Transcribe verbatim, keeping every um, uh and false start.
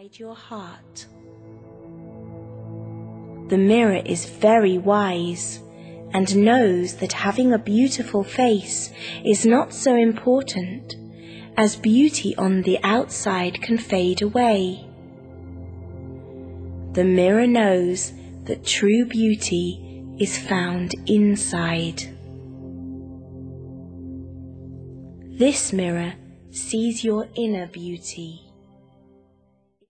inside your heart. The mirror is very wise and knows that having a beautiful face is not so important, as beauty on the outside can fade away. The mirror knows that true beauty is found inside. This mirror sees your inner beauty.